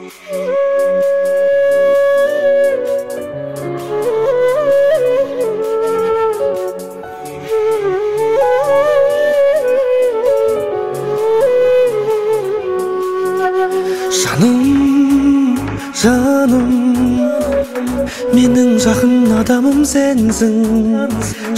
Жаным, менің жақын адамым сенсің,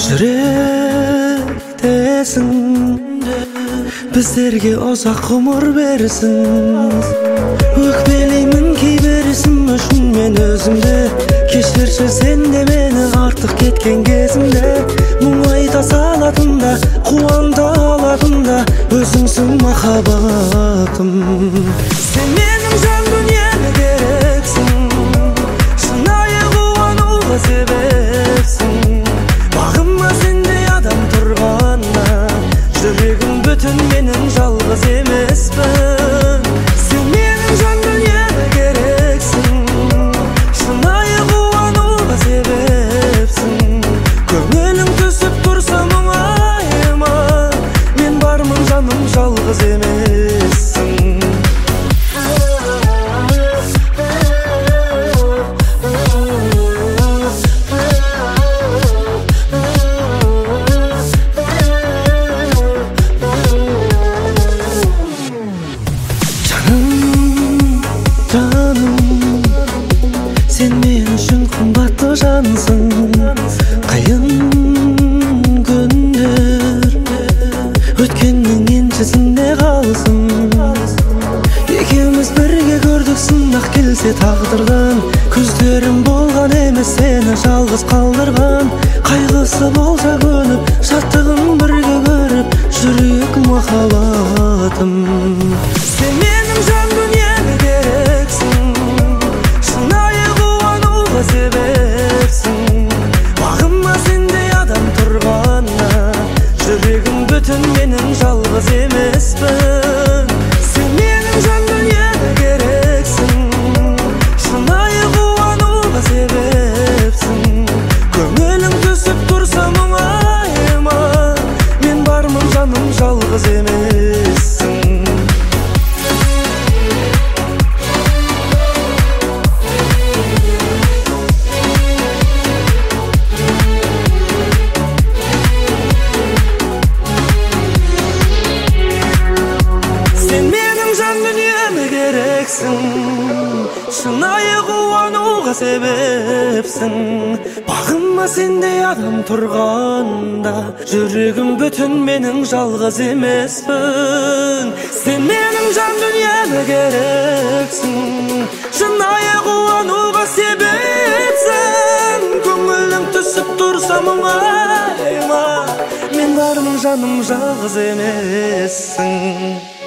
жүректесің, біздерге ұзақ ғұмыр берсін. Өкпелеймін кейбір ісім үшін мен өзімді, кешірші сен де мені артық кеткен кезімде. Мұңайта салатында, қуанта алатында, өзіңсің махаббатым. Сен менің жан дүниеме керексің, шынайы қуануға себепсің. Бағыма сендей адам тұрғанда, жүрегім бүтін, менің жалғыз емеспін. Сен менің жан дүниеме керексің, шынайы қуануға себепсің. Көңілің түсіп тұрса мұңайма, мен бармын жаным, жалғыз емессің. Сен мен үшін қымбатты жансың, қиын күндер өткеннің еншісінде қалсын. Екеуміз бірге көрдік сынақ келсе тағдырдан, көздерім болған емес сені жалғыз қалдырған. Қайғысы болса көніп, шаттығын бірге көріп, жүрек махаббатым. Сен менің жан дүниеме керексің, шынайы қуануға себепсің. Бағыма сендей адам тұрғанда, жүрегім бүтін, менің жалғыз емеспін. Сен менің жан дүниеме керексің, шынайы қуануға себепсің. Көңілің түсіп тұрса мұңайма, мен бармын жаным, жалғыз емессің. Шынайы қуануға себепсің. Бағыма сендей адам тұрғанда, жүрегім бүтін, менің жалғыз емеспін. Сен менің жан дүниеме керексің, шынайы қуануға себепсің. Көңілің түсіп тұрса мұңайма, мен бармын жаным, жалғыз емессің.